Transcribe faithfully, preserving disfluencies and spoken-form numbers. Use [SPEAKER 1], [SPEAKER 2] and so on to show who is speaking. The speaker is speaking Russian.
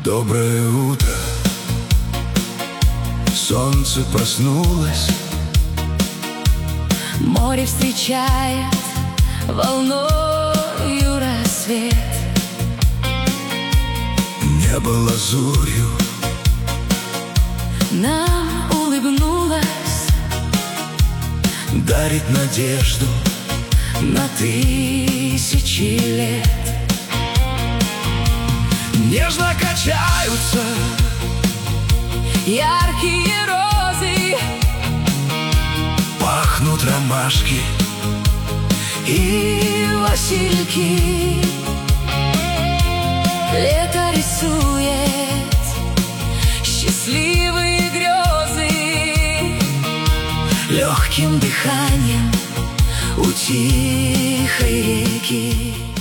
[SPEAKER 1] Доброе утро, солнце проснулось,
[SPEAKER 2] море встречает волною рассвет.
[SPEAKER 1] небо лазурью
[SPEAKER 2] нам улыбнулась,
[SPEAKER 1] дарит надежду
[SPEAKER 2] на тысячи лет.
[SPEAKER 1] Нежно качаются
[SPEAKER 2] яркие розы,
[SPEAKER 1] пахнут ромашки
[SPEAKER 2] и васильки. Лето рисует счастливые грезы,
[SPEAKER 1] легким
[SPEAKER 2] дыханием у тихой реки.